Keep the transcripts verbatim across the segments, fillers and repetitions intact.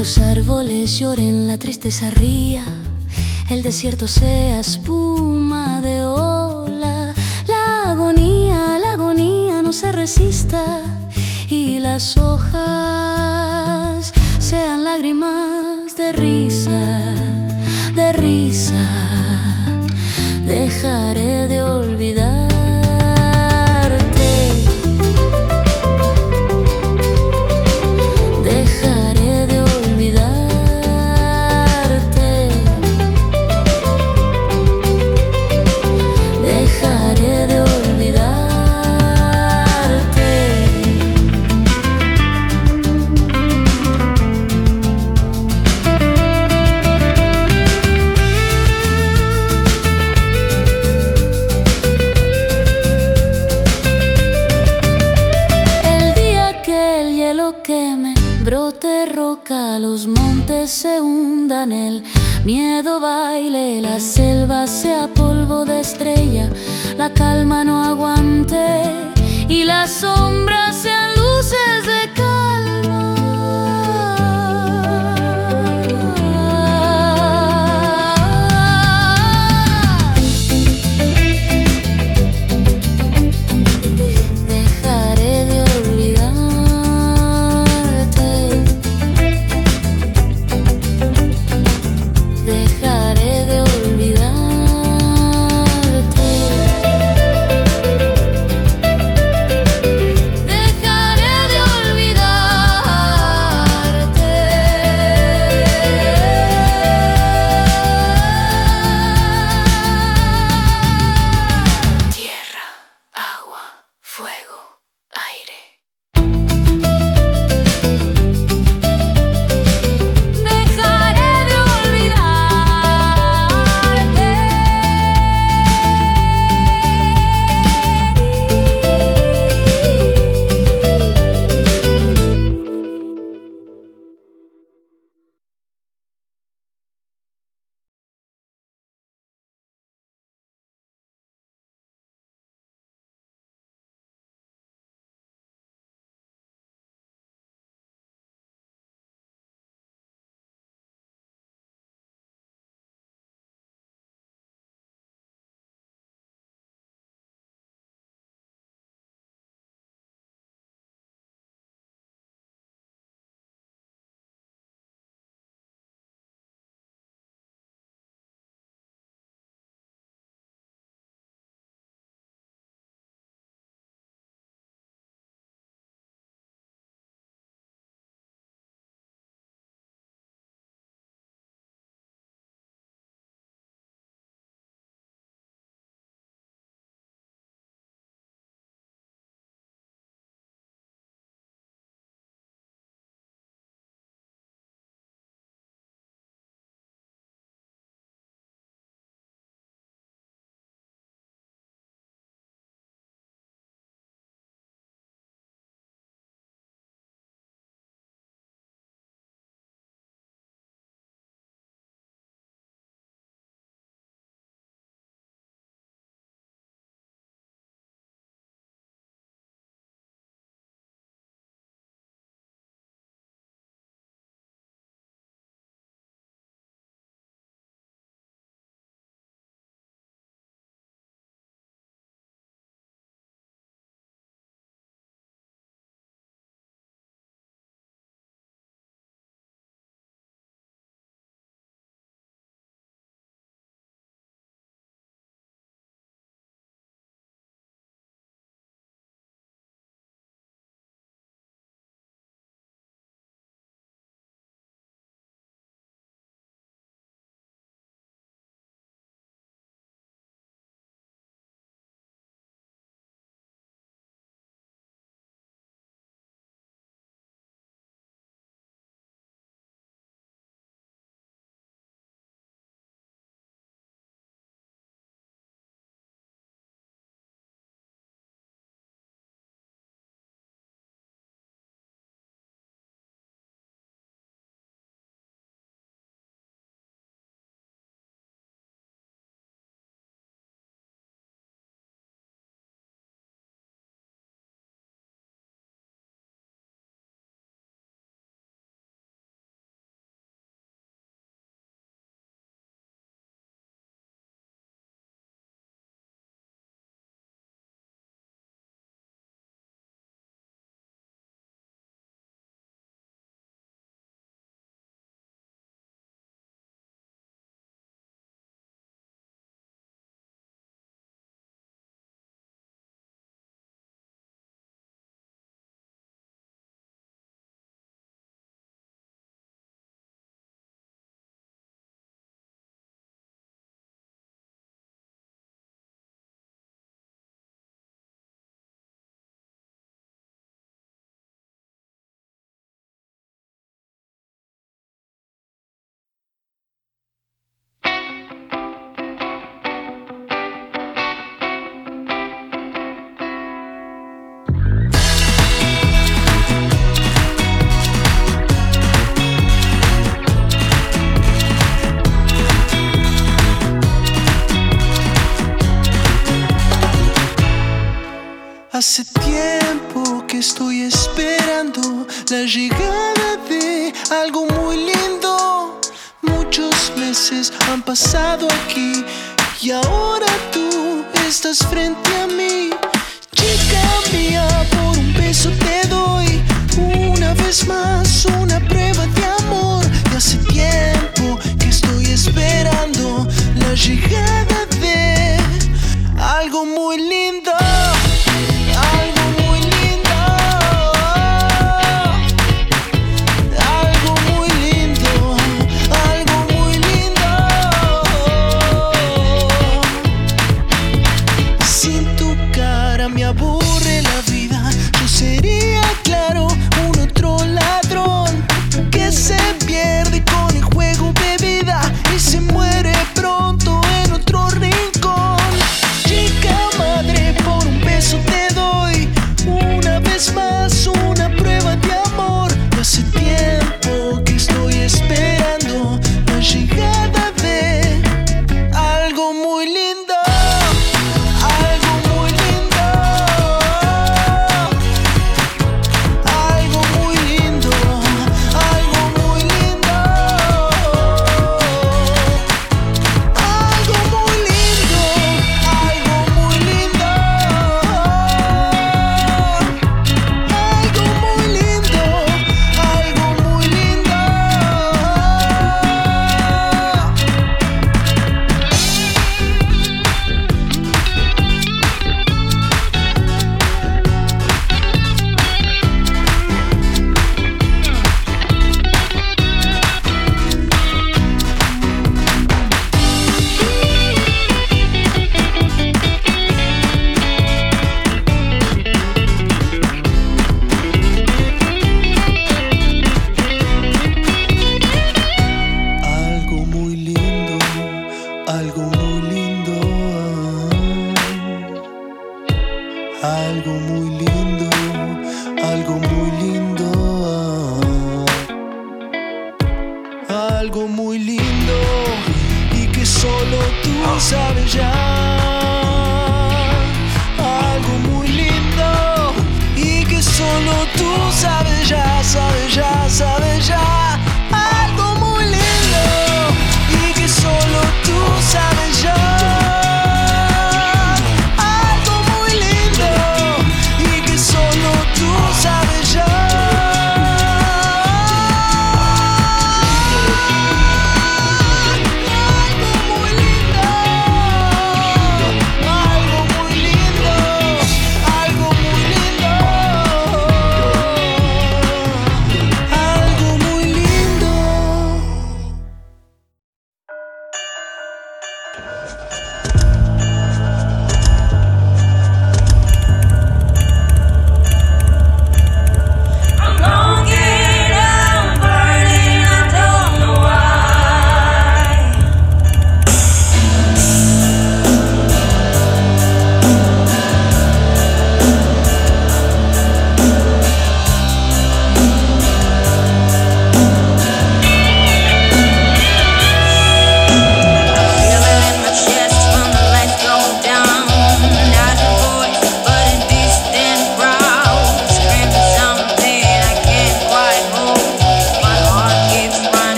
Los árboles lloren, la tristeza ría, el desierto sea espuma de ola. La agonía, la agonía no se resista, y las hojas sean lágrimas de risa, de risa. Dejaré de olvidarte. Dejaré de olvidarte. Dejaré de olvidarte. Queme, brote roca, los montes se hundan, el miedo baile, la selva sea polvo de estrella, la calma no aguante y las sombras sean luces de olvidarte. Hace tiempo que estoy esperando la llegada de algo muy lindo. Muchos meses han pasado aquí y ahora tú estás frente a mí. Chica mía, por un beso te doy una vez más una prueba de amor. Y hace tiempo que estoy esperando la llegada de algo muy lindo. Algo muy lindo, algo muy lindo, algo muy lindo y que solo tú sabes ya. Algo muy lindo y que solo tú sabes ya, sabes ya, sabes ya. Algo muy lindo y que solo tú sabes ya.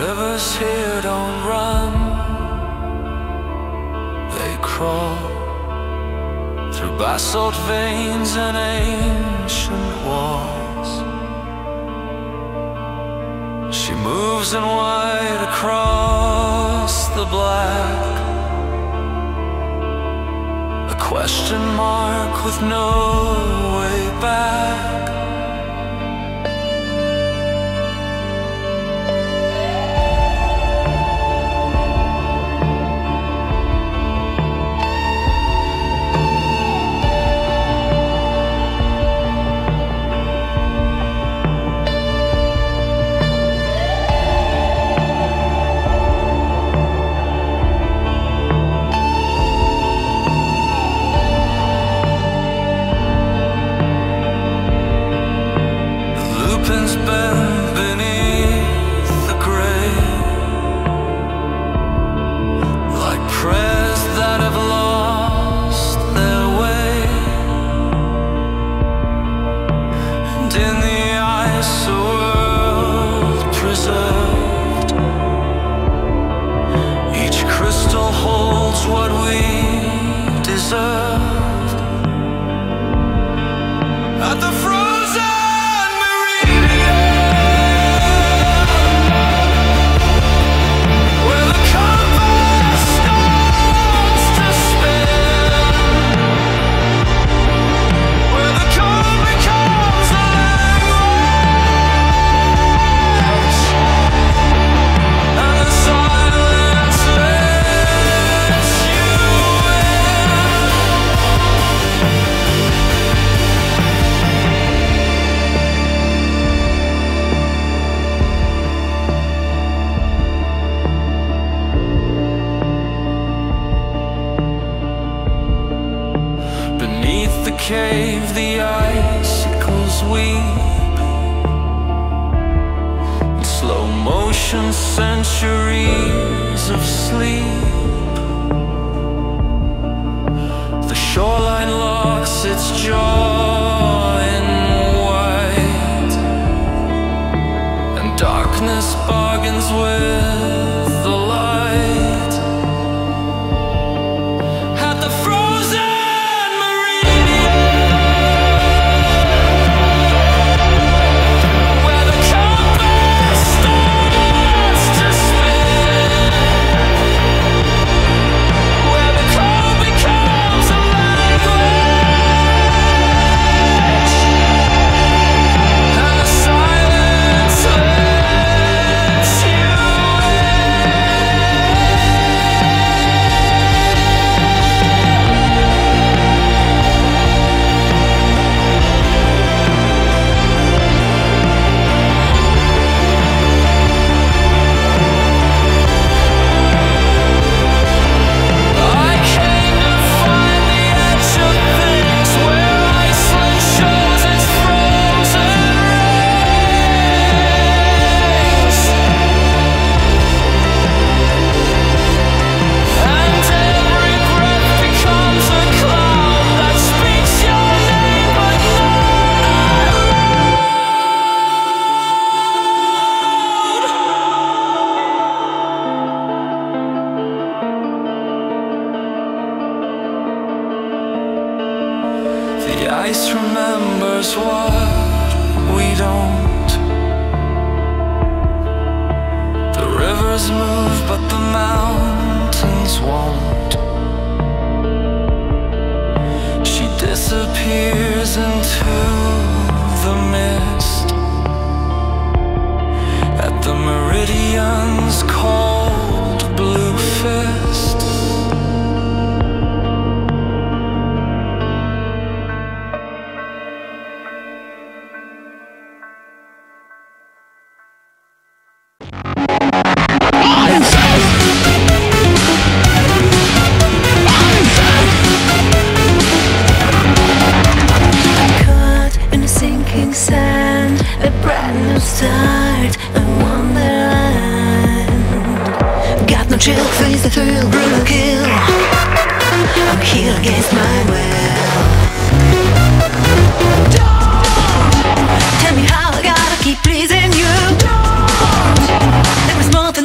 Rivers here don't run, they crawl through basalt veins and ancient walls. She moves in white across the black, a question mark with no way back. Cave, the icicles weep in slow motion, centuries of sleep. The shoreline locks its jaw in white, and darkness bargains with the light. At the frozen ice remembers what we don't. The rivers move, but the mountains won't. She disappears into the mist at the meridian's cold blue fist. Start a wonderland. Got no chill, face the thrill, brutal kill. I'm here against my will. Don't tell me how I gotta keep pleasing you. Don't let me small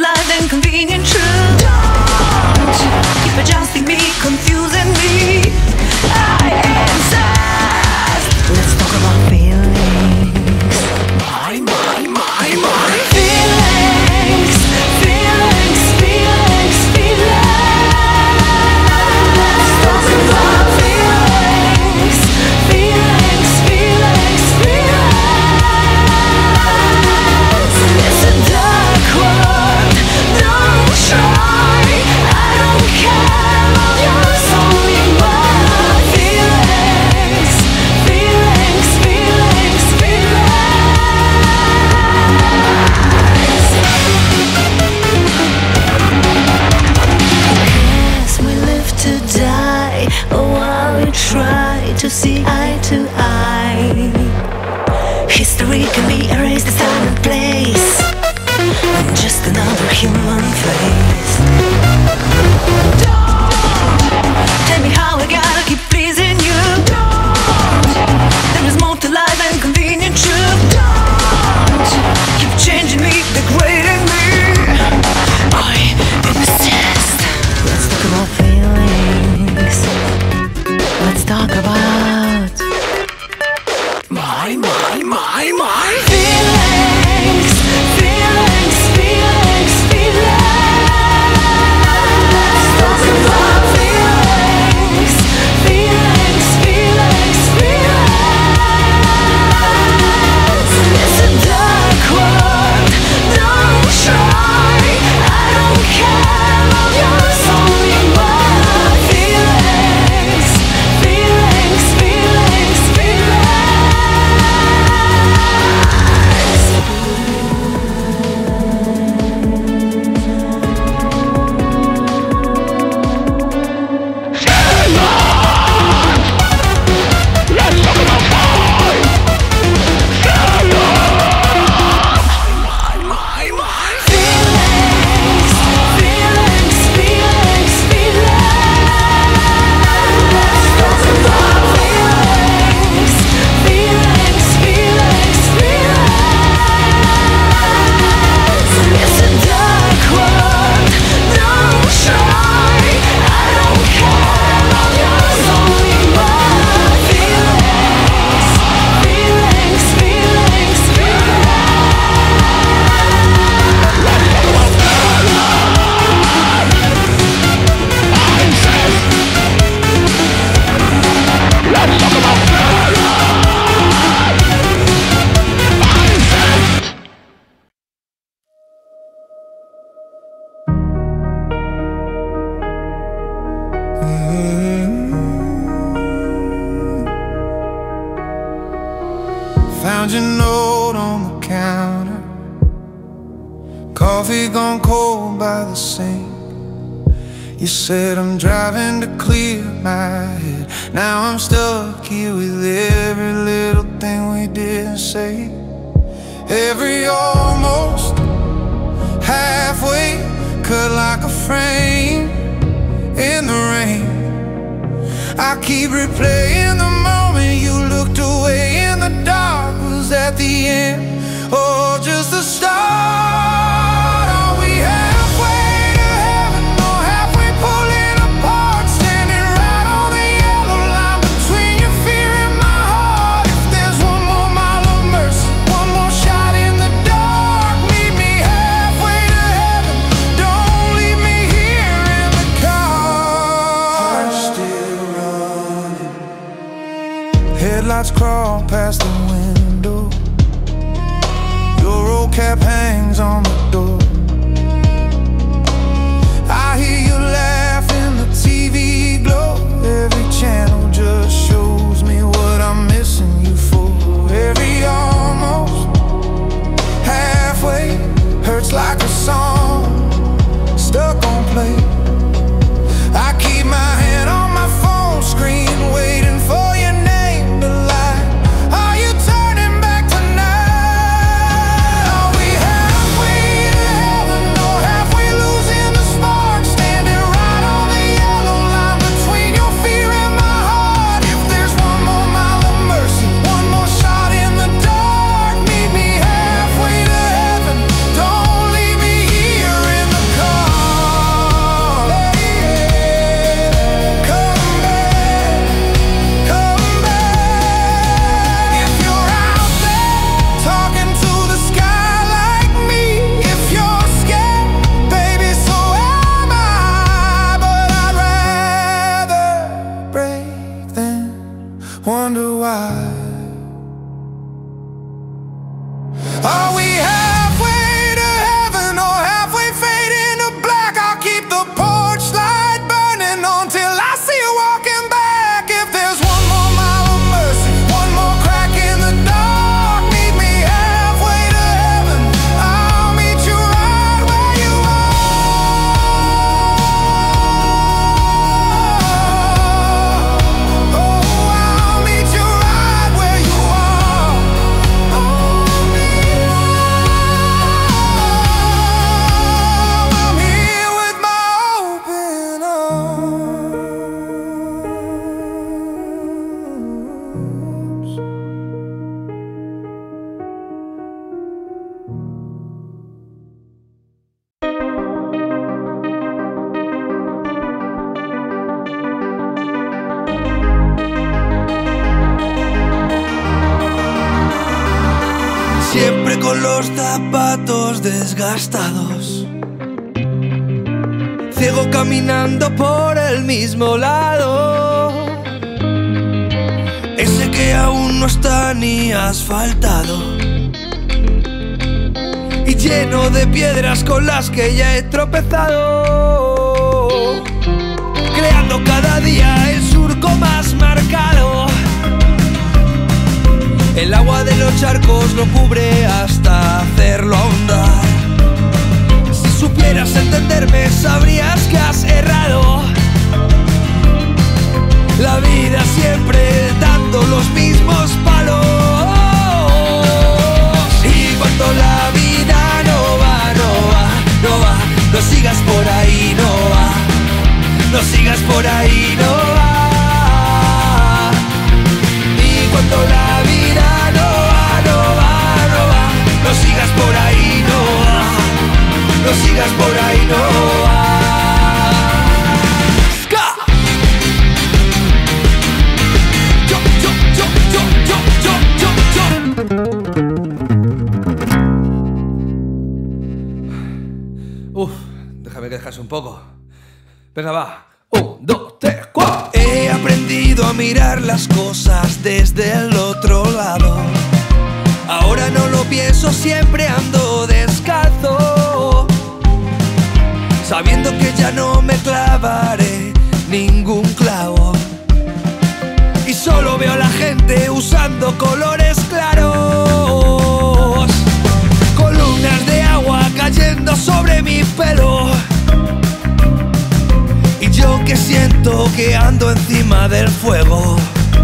counter, coffee gone cold by the sink. You said I'm driving to clear my head. Now I'm stuck here with every little thing we didn't say. Every almost halfway cut like a frame in the rain. I keep replaying the moment you looked away in the dark. Was that the end or just the start? Headlights crawl past the window. Your old cap hangs on the door. I hear you laugh in the T V glow. Every channel just shows me what I'm missing you for. Every almost halfway hurts like a song stuck on play. I keep my hand on my phone screen, waiting for your name to light. Are you turning back tonight? Are we halfway to heaven or halfway losing the spark? Standing right on the yellow line between your fear and my heart. If there's one more mile of mercy, one more shot in the dark, meet me halfway to heaven. Don't leave me here in the car. Wonder why. Are we halfway to heaven or halfway fading to black? I'll keep the porch light burning on till I see you walking back. If there's one more mile of mercy, one more crack in the dark, meet me halfway to heaven. I'll meet you right where you siempre con los zapatos desgastados, ciego caminando por el mismo lado, ese que aún no está ni asfaltado y lleno de piedras con las que ya he tropezado, creando cada día el surco más marcado. El agua de los charcos lo cubre hasta hacerlo ahondar. Si supieras entenderme, sabrías que has errado. La vida siempre dando los mismos palos. Y cuando la vida no va, no va, no va, no sigas por ahí, no va, no sigas por ahí, no va. Y cuando la vida no va, no va, no va, no sigas por ahí, no va, no sigas por ahí, no va. ¡Ska! Yo, yo, yo, yo, yo, yo, yo, yo. Uf, déjame que descanse un poco. Venga, va. Un, dos, tres, cuatro. He aprendido a mirar las cosas desde el otro lado. Ahora no lo pienso, siempre ando descalzo, sabiendo que ya no me clavaré ningún clavo. Y solo veo a la gente usando colores claros. mosqueando encima del fuego.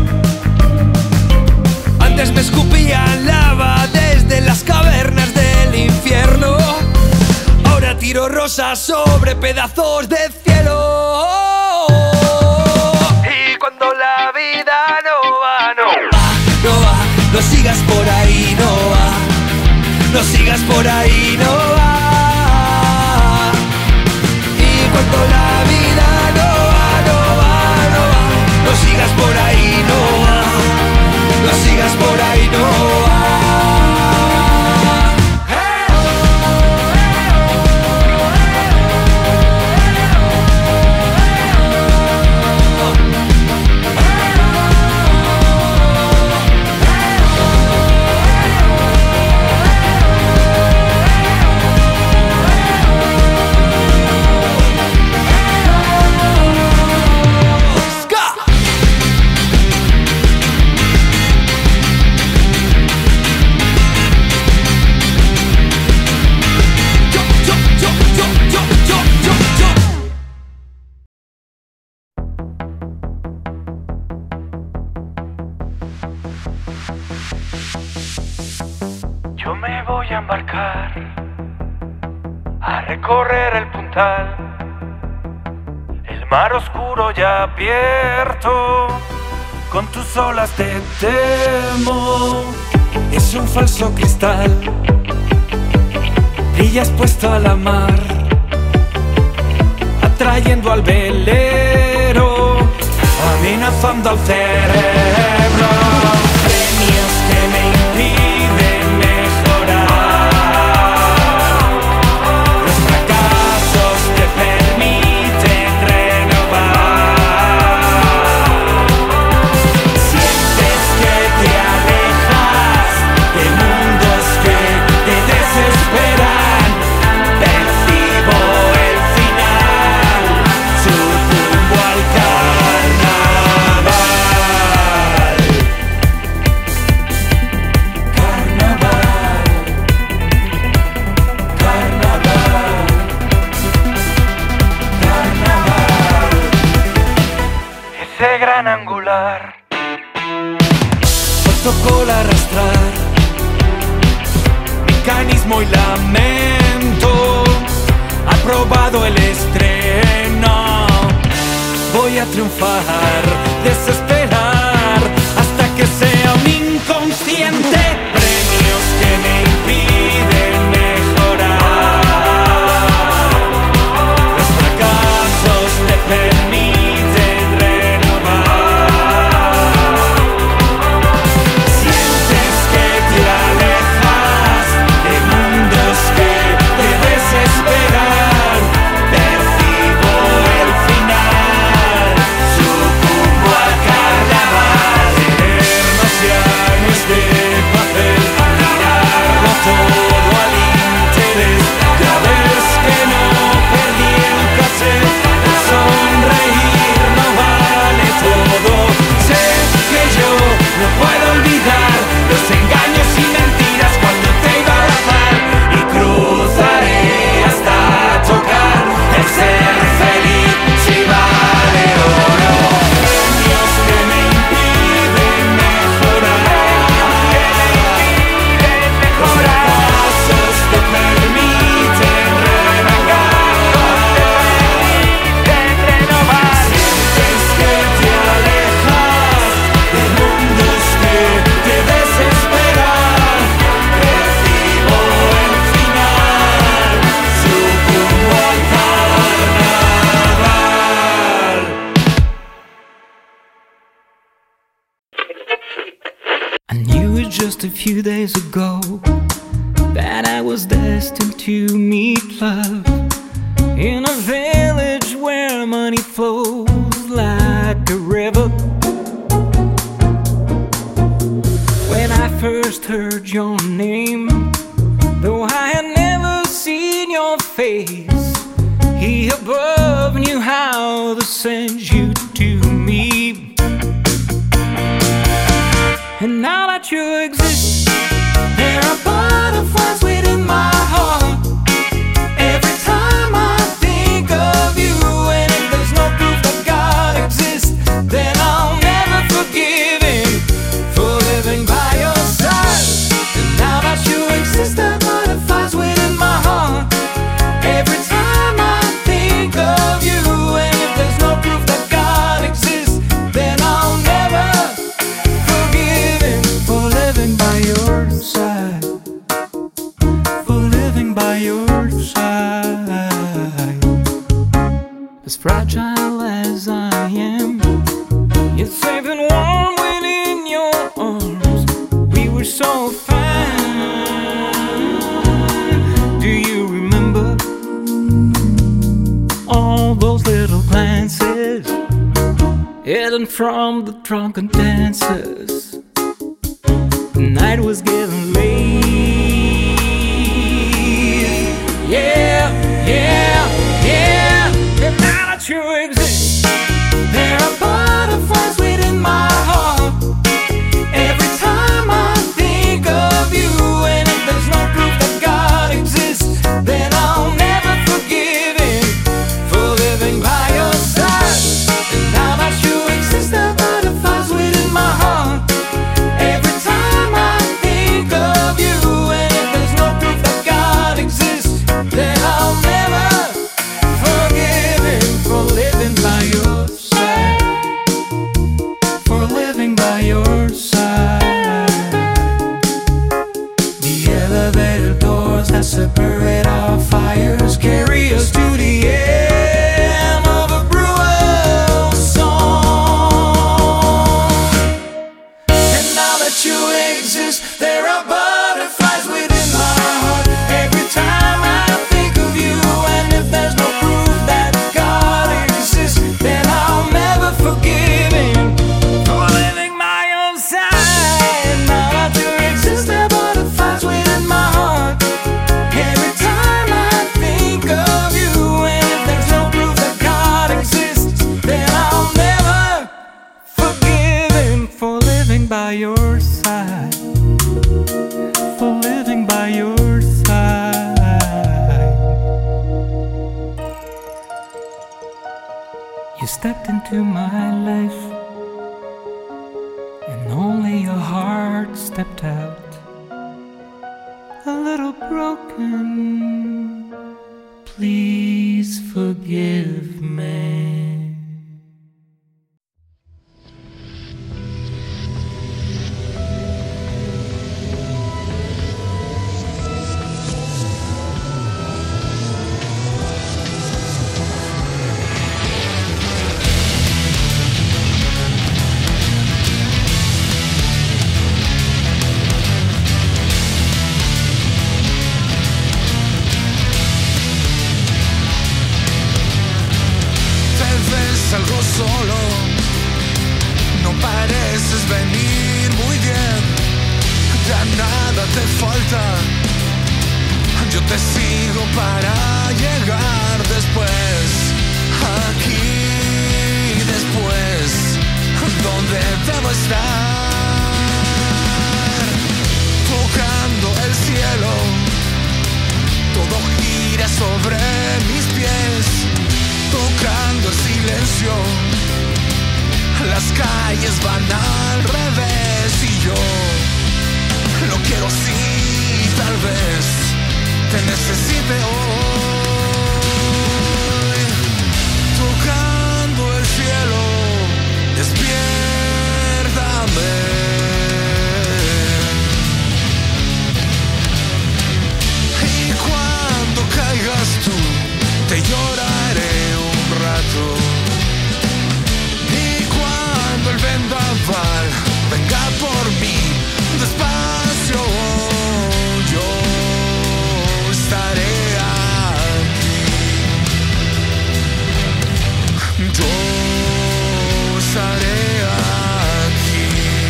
Antes me escupían lava desde las cavernas del infierno. Ahora tiro rosas sobre pedazos de cielo. Y cuando la vida no va, no va, no va, no sigas por ahí, no va, no sigas por ahí, no va. Y cuando la vida no va, no va, no va, no sigas por ahí, no va, no sigas por ahí, no va. Yo me voy a embarcar a recorrer el puntal, el mar oscuro ya abierto, con tus olas te temo. Es un falso cristal, brillas puesto a la mar, atrayendo al velero, amenazando al cerebro. Premios que me impiden mejorar, los fracasos te permiten renovar. Sientes que te alejas de mundos que te desesperan. Percibo el final, sucumbo al carnaval. Ese gran angular protocolo arrastrar, mecanismo y lamento, aprobado el estreno. Voy a triunfar, desesperar, hasta que sea un inconsciente. Premios que me impiden mejorar, los fracasos te permiten renovar. Sientes que te alejas de mundos que te desesperan. Percibo el final, sucumbo al carnaval. Leernos ya no es de papel, tirarlo todo al interés. Ya ves que no perdí el cassette, el sonreír no vale todo. Sé que yo no puedo olvidar los engaños y mentiras cuando te iba a abrazar, y cruzaré hasta tocar el ser feliz si vale oro. Premios que me impiden mejorar, que me impiden mejorar. Los pasos te permiten renegar, te permiten renovar. Sientes que te alejas de mundos que te desesperan. Percibo el final, sucumbo al carnaval. I knew it just a few days ago that I was destined to meet love in a village where money flows like a river. When I first heard your name, though I had never seen your face, He above knew how to send you to me. And now that you exist, there are butterflies within my heart. Every time I think of you, and if there's no proof that God exists, living by your side. As fragile as I am, you're safe and warm within your arms. We were so fine. Do you remember all those little glances hidden from the drunken dancers? The night was getting late. Yeah, yeah, yeah. And now that you exist, there are butterflies within my heart. Every time I think of you, and if there's no proof that God exists, then I'll never forgive him for living by your side. And now that you exist, there are butterflies within my heart. Every time I think of you, and if there's no proof that God exists, then I'll never forgive him for living by your side. For living by your side. The elevator doors that separate our fires carry us to the end of a Breuer song. And now that you exist, there are butterflies within my heart. Every time I think of you, and if there's no proof that God exists, then I'll never forgive him for living by your side. Now that you exist, there are butterflies within my heart. Every time I think of you, and if there's no proof that God exists, then I'll never forgive him for living by your side. For living by your side. You stepped into my life, and only your heart stepped out. A little broken, please forgive me. Te ves algo solo, no pareces venir muy bien, ya nada te falta. Yo te sigo para llegar después, aquí después, donde debo estar, tocando el cielo, todo gira sobre mis pies, tocando el silencio, las calles van al revés y yo lo quiero así, tal vez te necesite hoy, tocando el cielo, despiértame. Y cuando caigas tú, te lloraré un rato. Y cuando el vendaval venga por mí, despacio, yo estaré aquí. Yo estaré aquí.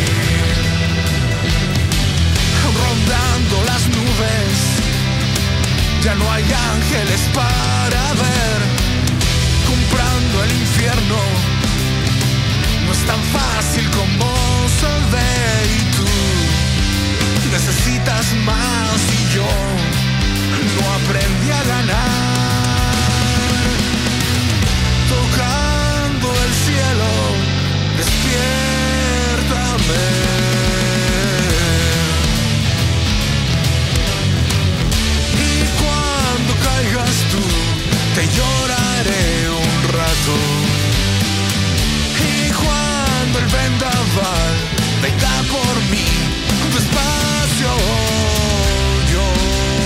Rondando las nubes, ya no hay ángeles para ver, comprando el infierno, no es tan fácil como se ve y tú necesitas más y yo no aprendí a ganar, tocando el cielo, despiértame. Caigas tú, te lloraré un rato. Y cuando el vendaval venga por mí, despacio, yo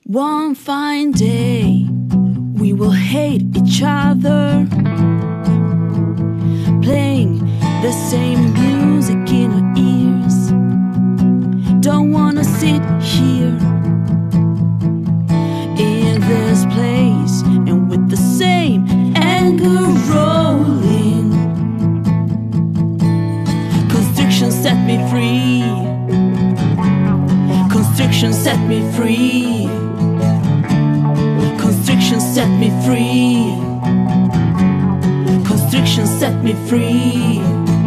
One fine day we will hate each other, playing the same music in our ears. Don't wanna sit here in this place and with the same anger rolling. Constriction set me free. Constriction set me free. Constriction set me free. Constriction set me free.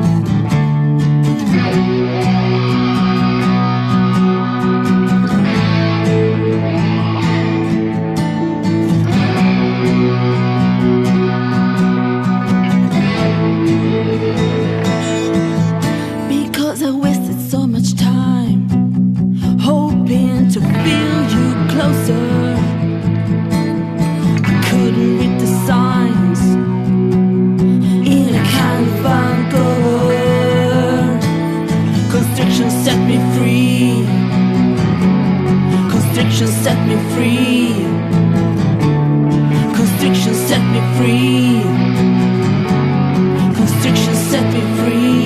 Because I wasted so much time hoping to feel you closer. I couldn't read the signs in a kind of bunker. Constriction set me free. Constriction set me free. Constriction set me free. Constriction set me free.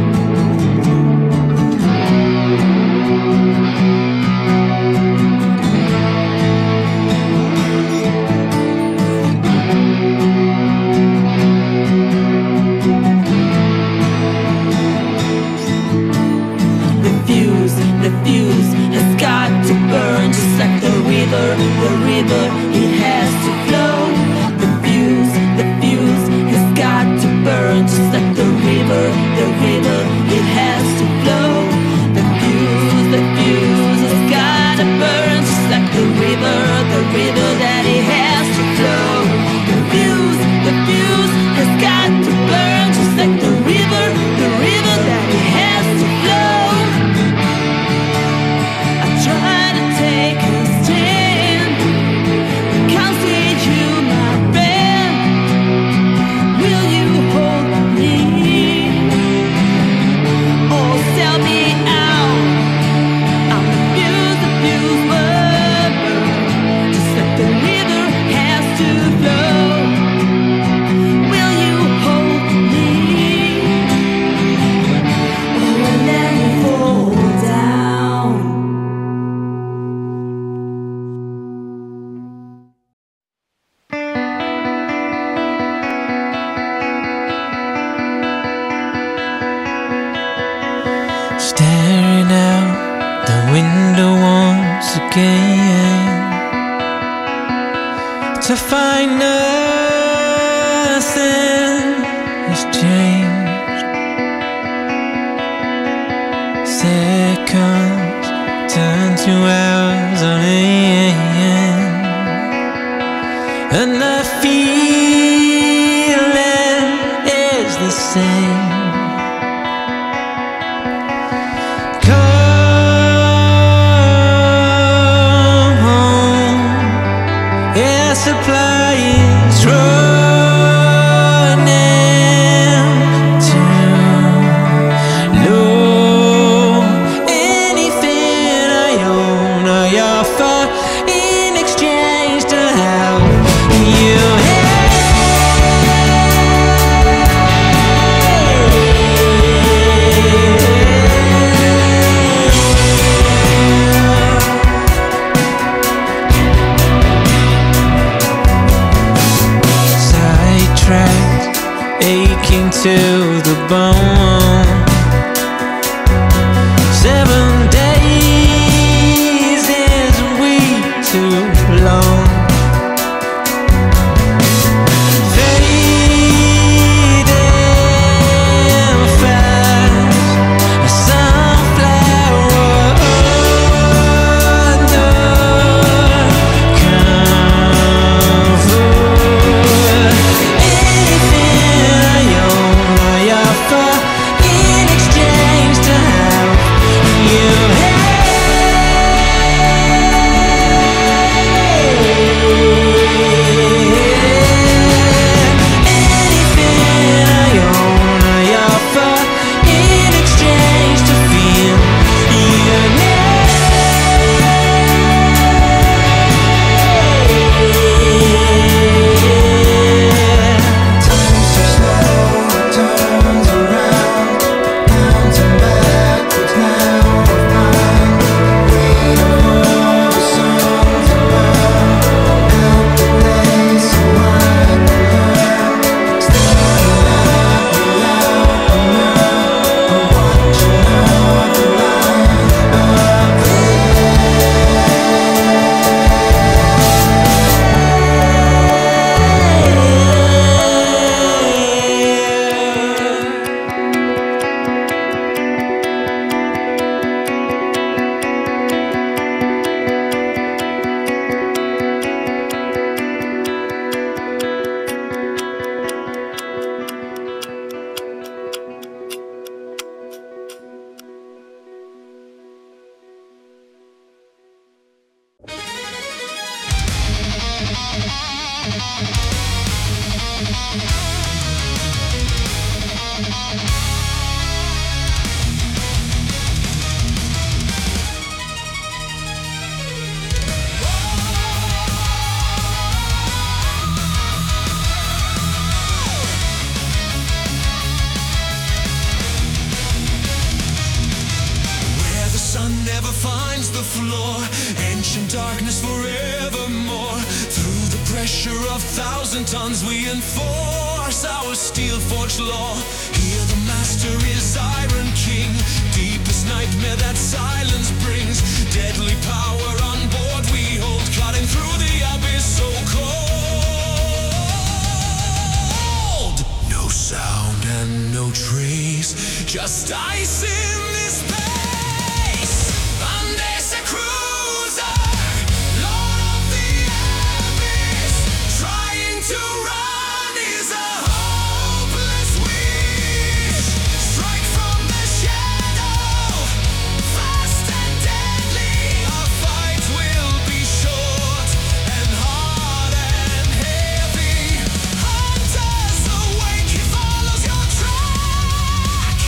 The fuse has got to burn, just like the river, the river, it has to flow. The fuse, the fuse has got to burn, just like the river, the river, it has to flow. The fuse, the fuse has got to burn, just like the river, the river that it has to flow. The fuse, the fuse has got to burn, just like the river, the river that it has to flow. Try to take a stand, can't see you, my friend. Will you hold me or sell me out? I'm the fuse, the fuse will burn, just like the river has to flow. Will you hold me or let me fall down? Staring out the window once again to find nothing has changed. Seconds turn to hours on end, and the feeling is the same. Supply is running too low. Anything I own I offer in exchange to have you finds the floor. Ancient darkness forevermore. Through the pressure of thousand tons we enforce our steel-forged law. Here the master is Iron King. Deepest nightmare that silence brings. Deadly power on board we hold. Cutting through the abyss so cold. No sound and no trace. Just ice in this space. Undersea cruiser, Lord of the abyss. Trying to run is a hopeless wish. Strike from the shadow, fast and deadly. Our fight will be short and hard and heavy. Hunters awake, he follows your track.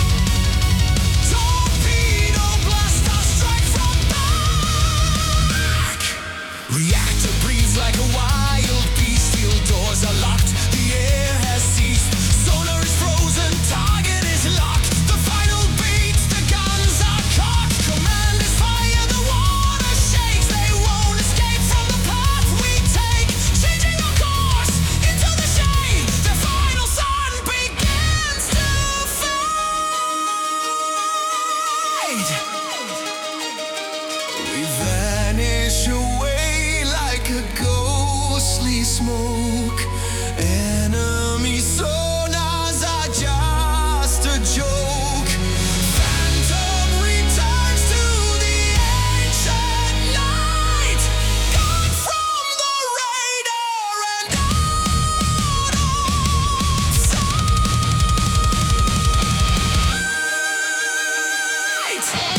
Torpedo blaster, strike from back. Reactor breathes like a wild beast. Steel doors are locked, the air has ceased. Sonar is frozen, target is locked. The final beat, the guns are cocked. Command is fire, the water shakes. They won't escape from the path we take. Changing our course into the shade. The final sun begins to fade. We vanish away like a ghostly smoke. Enemy sonars are just a joke. Phantom returns to the ancient night. Gone from the radar and out of sight.